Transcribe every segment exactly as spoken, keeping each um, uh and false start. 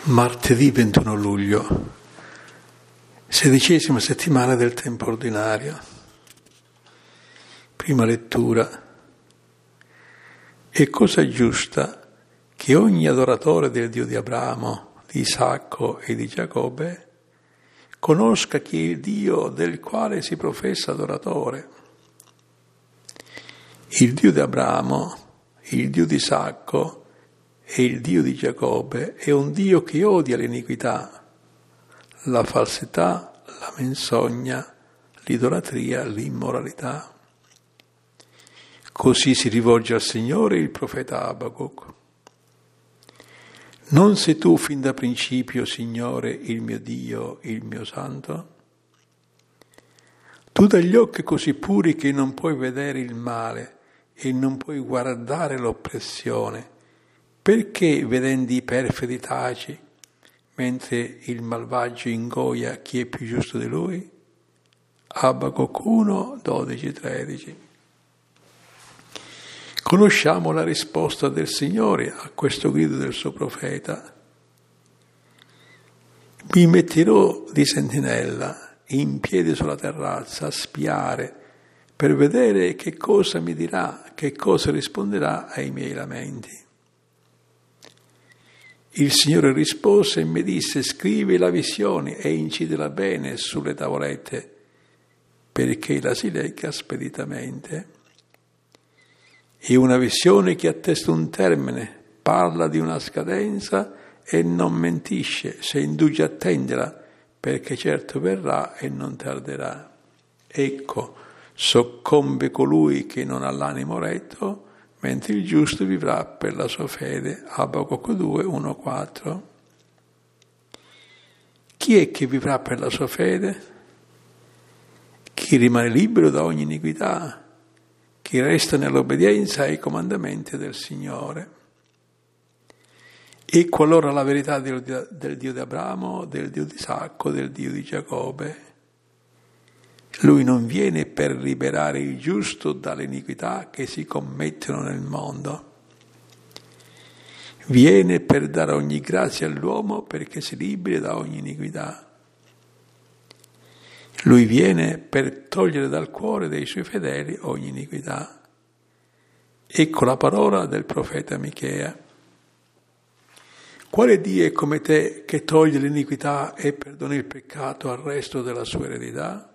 Martedì ventuno luglio, sedicesima settimana del tempo ordinario. Prima lettura. È cosa giusta che ogni adoratore del Dio di Abramo, di Isacco e di Giacobbe conosca chi è il Dio del quale si professa adoratore. Il Dio di Abramo, il Dio di Isacco e il Dio di Giacobbe è un Dio che odia l'iniquità, la falsità, la menzogna, l'idolatria, l'immoralità. Così si rivolge al Signore il profeta Abacuc. Non sei tu fin da principio, Signore, il mio Dio, il mio Santo? Tu dagli occhi così puri che non puoi vedere il male e non puoi guardare l'oppressione, perché vedendo i perfidi taci, mentre il malvagio ingoia chi è più giusto di lui? Abacuc uno, dodici, tredici. Conosciamo la risposta del Signore a questo grido del suo profeta. Mi metterò di sentinella, in piedi sulla terrazza, a spiare, per vedere che cosa mi dirà, che cosa risponderà ai miei lamenti. Il Signore rispose e mi disse: scrivi la visione e incidila bene sulle tavolette, perché la si legga speditamente. È una visione che attesta un termine, parla di una scadenza e non mentisce, se indugi a attenderla, perché certo verrà e non tarderà. Ecco, soccombe colui che non ha l'animo retto, mentre il giusto vivrà per la sua fede. Abacuc due, uno, quattro. Chi è che vivrà per la sua fede? Chi rimane libero da ogni iniquità, chi resta nell'obbedienza ai comandamenti del Signore. Ecco allora la verità del, del Dio di Abramo, del Dio di Isacco, del Dio di Giacobbe. Lui non viene per liberare il giusto dalle iniquità che si commettono nel mondo. Viene per dare ogni grazia all'uomo perché si liberi da ogni iniquità. Lui viene per togliere dal cuore dei suoi fedeli ogni iniquità. Ecco la parola del profeta Michea. Quale Dio è come te che toglie l'iniquità e perdona il peccato al resto della sua eredità?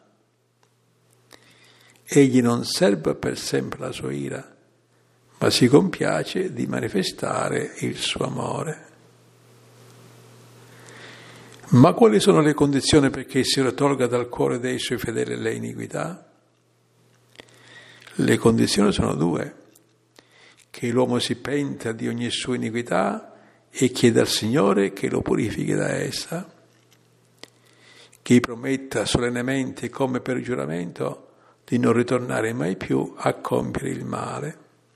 Egli non serba per sempre la sua ira, ma si compiace di manifestare il suo amore. Ma quali sono le condizioni perché il Signore tolga dal cuore dei suoi fedeli le iniquità? Le condizioni sono due: che l'uomo si penta di ogni sua iniquità e chieda al Signore che lo purifichi da essa, che gli prometta solennemente come per giuramento di non ritornare mai più a compiere il male.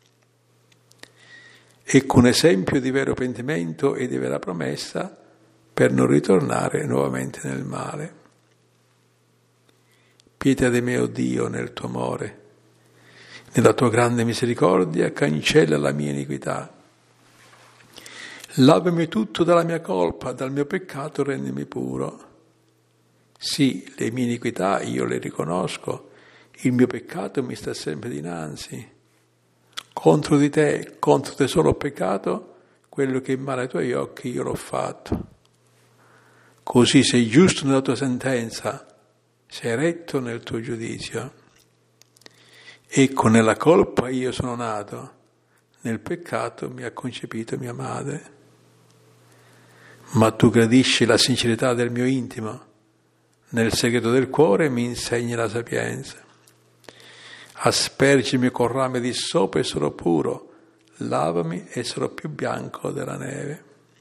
Ecco un esempio di vero pentimento e di vera promessa per non ritornare nuovamente nel male. Pietà di me, o Dio, nel tuo amore, nella tua grande misericordia, cancella la mia iniquità. Lavami tutto dalla mia colpa, dal mio peccato rendimi puro. Sì, le mie iniquità io le riconosco, il mio peccato mi sta sempre dinanzi. Contro di te, contro te solo ho peccato, quello che è male ai tuoi occhi io l'ho fatto. Così sei giusto nella tua sentenza, sei retto nel tuo giudizio. Ecco, nella colpa io sono nato, nel peccato mi ha concepito mia madre. Ma tu gradisci la sincerità del mio intimo, nel segreto del cuore mi insegni la sapienza. Aspergimi con rame di sopo e sarò puro, lavami e sarò più bianco della neve.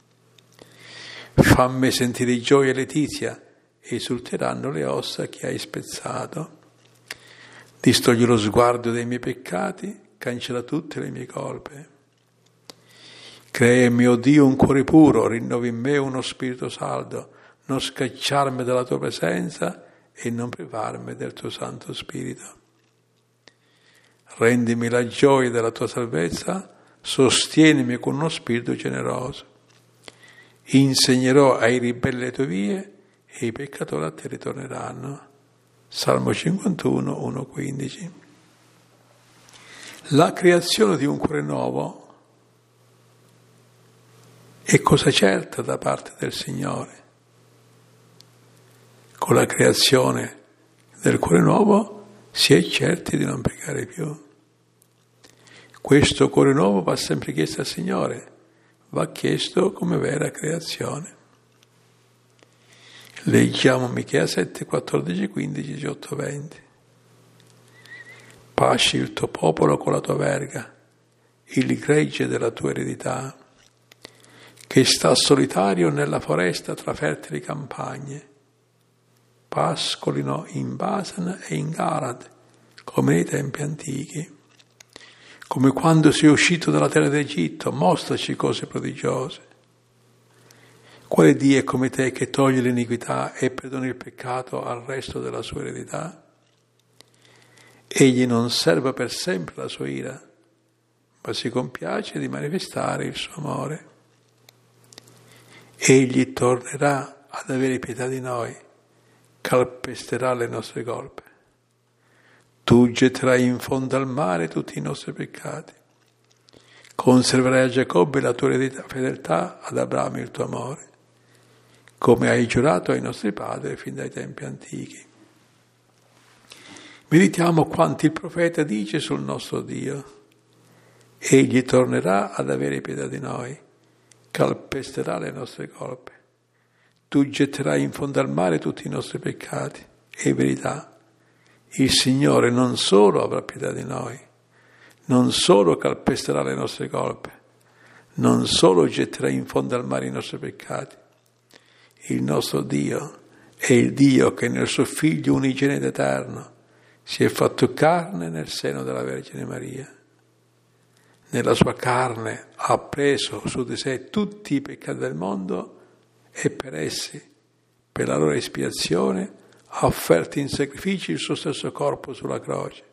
Fammi sentire gioia e letizia, esulteranno le ossa che hai spezzato. Distogli lo sguardo dei miei peccati, cancella tutte le mie colpe. Crea in mio Dio un cuore puro, rinnovi in me uno spirito saldo, non scacciarmi dalla tua presenza e non privarmi del tuo Santo Spirito. Rendimi la gioia della tua salvezza, sostienimi con uno spirito generoso. insegnerò ai ribelli le tue vie e i peccatori a te ritorneranno. Salmo cinquantuno, uno quindici. La creazione di un cuore nuovo è cosa certa da parte del Signore. Con la creazione del cuore nuovo si è certi di non peccare più. Questo cuore nuovo va sempre chiesto al Signore, va chiesto come vera creazione. Leggiamo Michea sette, quattordici, quindici, diciotto, venti. Pasci il tuo popolo con la tua verga, il gregge della tua eredità, che sta solitario nella foresta tra fertili campagne. Pascolino in Basan e in Galad, come nei tempi antichi. Come quando sei uscito dalla terra d'Egitto, mostraci cose prodigiose. Quale Dio è come te che toglie l'iniquità e perdona il peccato al resto della sua eredità? Egli non serba per sempre la sua ira, ma si compiace di manifestare il suo amore. Egli tornerà ad avere pietà di noi, calpesterà le nostre colpe. Tu getterai in fondo al mare tutti i nostri peccati. Conserverai a Giacobbe la tua fedeltà, ad Abramo il tuo amore, come hai giurato ai nostri padri fin dai tempi antichi. Meditiamo quanto il profeta dice sul nostro Dio. Egli tornerà ad avere pietà di noi, calpesterà le nostre colpe. Tu getterai in fondo al mare tutti i nostri peccati. È verità. Il Signore non solo avrà pietà di noi, non solo calpesterà le nostre colpe, non solo getterà in fondo al mare i nostri peccati. Il nostro Dio è il Dio che nel suo Figlio unigenito eterno si è fatto carne nel seno della Vergine Maria. Nella sua carne ha preso su di sé tutti i peccati del mondo e per essi, per la loro espiazione, ha offerto in sacrificio il suo stesso corpo sulla croce.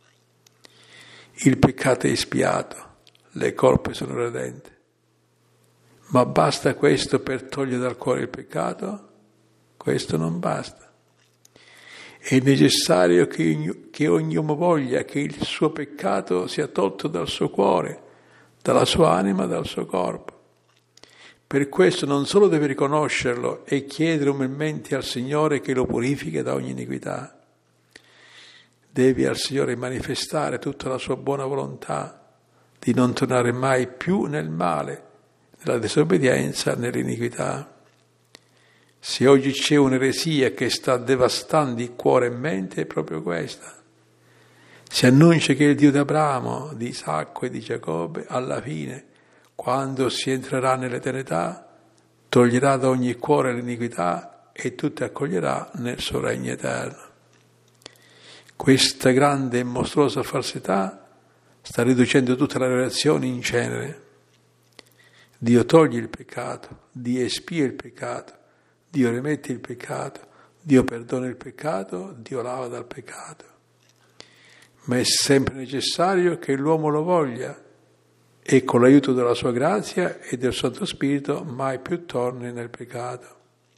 Il peccato è espiato, le colpe sono redente. Ma basta questo per togliere dal cuore il peccato? Questo non basta. È necessario che, che ognuno voglia che il suo peccato sia tolto dal suo cuore, dalla sua anima, dal suo corpo. Per questo non solo deve riconoscerlo e chiedere umilmente al Signore che lo purifichi da ogni iniquità, deve al Signore manifestare tutta la sua buona volontà di non tornare mai più nel male, nella disobbedienza, nell'iniquità. Se oggi c'è un'eresia che sta devastando il cuore e mente, è proprio questa. Si annuncia che il Dio di Abramo, di Isacco e di Giacobbe, alla fine, quando si entrerà nell'eternità, toglierà da ogni cuore l'iniquità e tutti accoglierà nel suo regno eterno. Questa grande e mostruosa falsità sta riducendo tutte le relazioni in cenere. Dio toglie il peccato, Dio espia il peccato, Dio rimette il peccato, Dio perdona il peccato, Dio lava dal peccato. Ma è sempre necessario che l'uomo lo voglia e con l'aiuto della sua grazia e del Santo Spirito mai più torni nel peccato.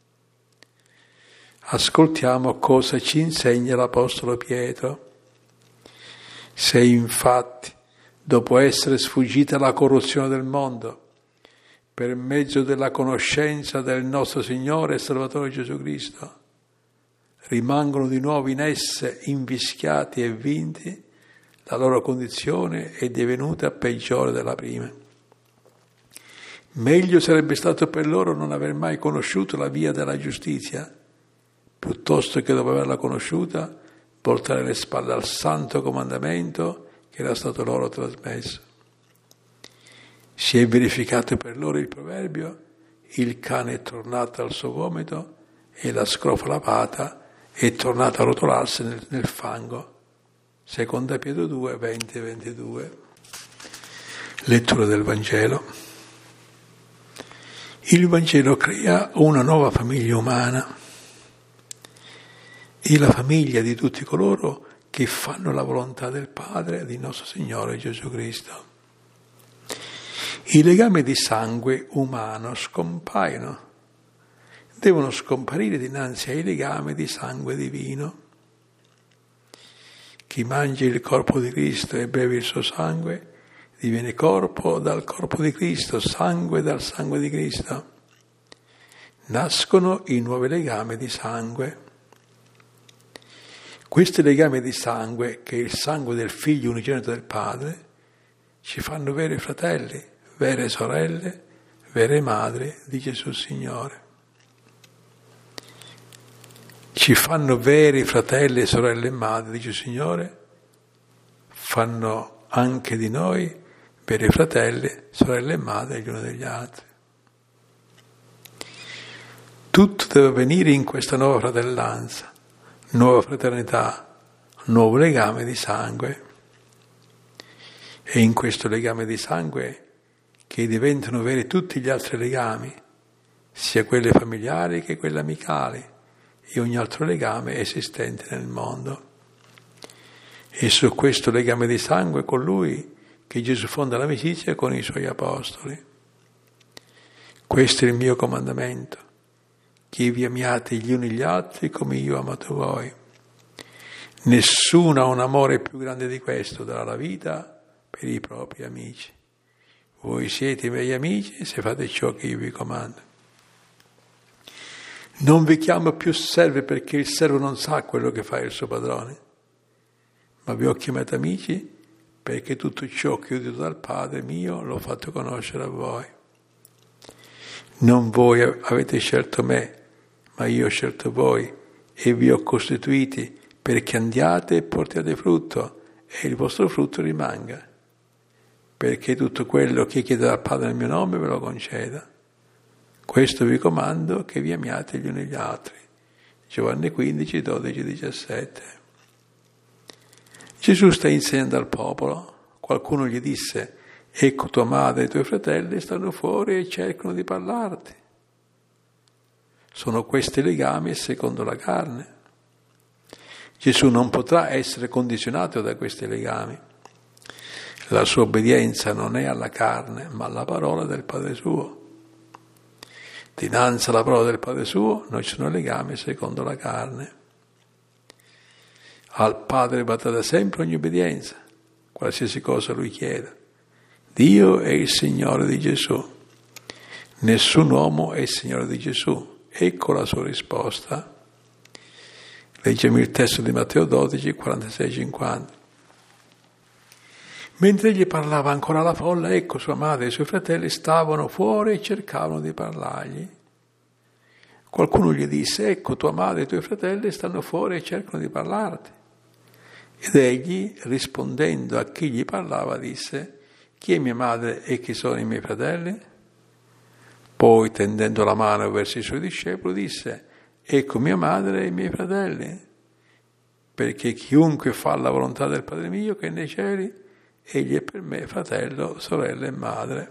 Ascoltiamo cosa ci insegna l'Apostolo Pietro. Se infatti, dopo essere sfuggita la corruzione del mondo, per mezzo della conoscenza del nostro Signore e Salvatore Gesù Cristo, rimangono di nuovo in esse invischiati e vinti, la loro condizione è divenuta peggiore della prima. Meglio sarebbe stato per loro non aver mai conosciuto la via della giustizia, piuttosto che dopo averla conosciuta, voltare le spalle al santo comandamento che era stato loro trasmesso. Si è verificato per loro il proverbio: il cane è tornato al suo vomito e la scrofa lavata è tornata a rotolarsi nel, nel fango. Seconda Pietro due, venti e ventidue. Lettura del Vangelo. Il Vangelo crea una nuova famiglia umana. È la famiglia di tutti coloro che fanno la volontà del Padre, di nostro Signore Gesù Cristo. I legami di sangue umano scompaiono, devono scomparire dinanzi ai legami di sangue divino. Chi mangia il corpo di Cristo e beve il suo sangue diviene corpo dal corpo di Cristo, sangue dal sangue di Cristo. Nascono i nuovi legami di sangue. Questi legami di sangue, che è il sangue del Figlio unigenito del Padre, ci fanno veri fratelli, vere sorelle, vere madri di Gesù Signore. Ci fanno veri fratelli, sorelle e madri di Gesù Signore, fanno anche di noi veri fratelli, sorelle e madri gli uni degli altri. Tutto deve avvenire in questa nuova fratellanza, nuova fraternità, nuovo legame di sangue. E in questo legame di sangue che diventano veri tutti gli altri legami, sia quelli familiari che quelli amicali, e ogni altro legame esistente nel mondo. E su questo legame di sangue con Lui che Gesù fonda l'amicizia con i Suoi Apostoli. Questo è il mio comandamento, che vi amiate gli uni gli altri come io ho amato voi. Nessuno ha un amore più grande di questo, darà la vita per i propri amici. Voi siete i miei amici se fate ciò che io vi comando. Non vi chiamo più servi perché il servo non sa quello che fa il suo padrone, ma vi ho chiamato amici perché tutto ciò che ho udito dal Padre mio l'ho fatto conoscere a voi. Non voi avete scelto me, ma io ho scelto voi e vi ho costituiti perché andiate e portiate frutto e il vostro frutto rimanga, perché tutto quello che chiedete al Padre nel mio nome ve lo conceda. Questo vi comando, che vi amiate gli uni gli altri. Giovanni quindici, dodici, diciassette. Gesù sta insegnando al popolo. Qualcuno gli disse: ecco tua madre e i tuoi fratelli stanno fuori e cercano di parlarti. Sono questi legami secondo la carne. Gesù non potrà essere condizionato da questi legami. La sua obbedienza non è alla carne, ma alla parola del Padre suo. Dinanzi alla parola del Padre suo non ci sono legami secondo la carne. Al Padre va da sempre ogni obbedienza, qualsiasi cosa Lui chieda. Dio è il Signore di Gesù. Nessun uomo è il Signore di Gesù. Ecco la sua risposta. Leggiamo il testo di Matteo dodici, quarantasei cinquanta. Mentre egli parlava ancora alla folla, ecco sua madre e i suoi fratelli stavano fuori e cercavano di parlargli. Qualcuno gli disse: ecco tua madre e i tuoi fratelli stanno fuori e cercano di parlarti. Ed egli, rispondendo a chi gli parlava, disse: chi è mia madre e chi sono i miei fratelli? Poi, tendendo la mano verso i suoi discepoli, disse: ecco mia madre e i miei fratelli, perché chiunque fa la volontà del Padre mio che è nei cieli, egli è per me fratello, sorella e madre.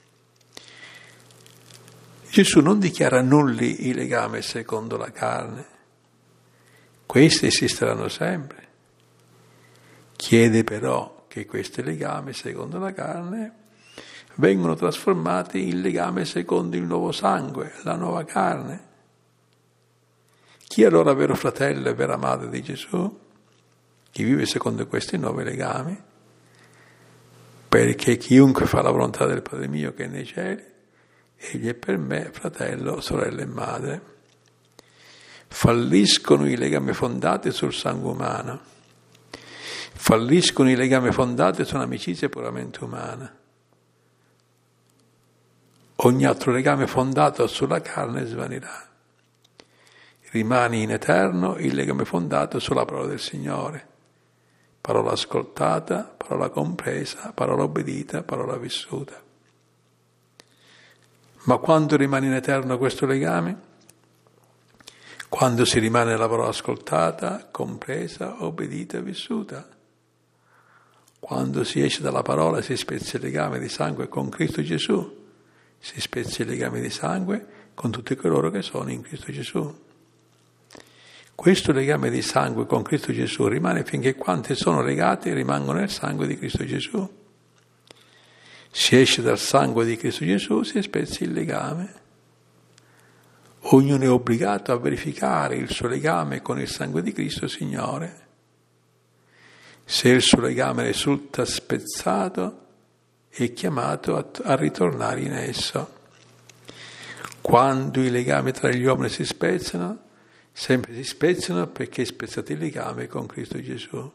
Gesù non dichiara nulli i legami secondo la carne. Questi esisteranno sempre. Chiede però che questi legami secondo la carne vengano trasformati in legame secondo il nuovo sangue, la nuova carne. Chi è allora vero fratello e vera madre di Gesù? Chi vive secondo questi nuovi legami? Perché chiunque fa la volontà del Padre mio che è nei cieli, egli è per me fratello, sorella e madre. Falliscono i legami fondati sul sangue umano. Falliscono i legami fondati su un'amicizia puramente umana. Ogni altro legame fondato sulla carne svanirà. Rimane in eterno il legame fondato sulla parola del Signore. Parola ascoltata, parola compresa, parola obbedita, parola vissuta. Ma quando rimane in eterno questo legame? Quando si rimane nella parola ascoltata, compresa, obbedita e vissuta. Quando si esce dalla parola si spezza il legame di sangue con Cristo Gesù, si spezza il legame di sangue con tutti coloro che sono in Cristo Gesù. Questo legame di sangue con Cristo Gesù rimane finché quanti sono legati rimangono nel sangue di Cristo Gesù. Si esce dal sangue di Cristo Gesù, si spezza il legame. Ognuno è obbligato a verificare il suo legame con il sangue di Cristo Signore. Se il suo legame risulta spezzato, è chiamato a, a ritornare in esso. Quando i legami tra gli uomini si spezzano, sempre si spezzano perché è spezzato il legame con Cristo Gesù.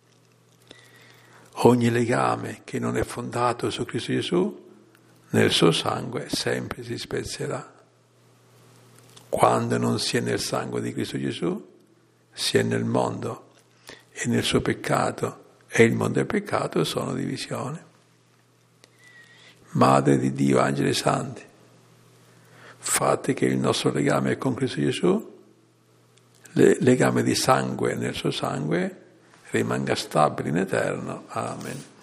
Ogni legame che non è fondato su Cristo Gesù, nel suo sangue, sempre si spezzerà. Quando non si è nel sangue di Cristo Gesù, si è nel mondo, e nel suo peccato e il mondo del peccato sono divisione. Madre di Dio, angeli santi, fate che il nostro legame con Cristo Gesù, il legame di sangue nel suo sangue, rimanga stabile in eterno. Amen.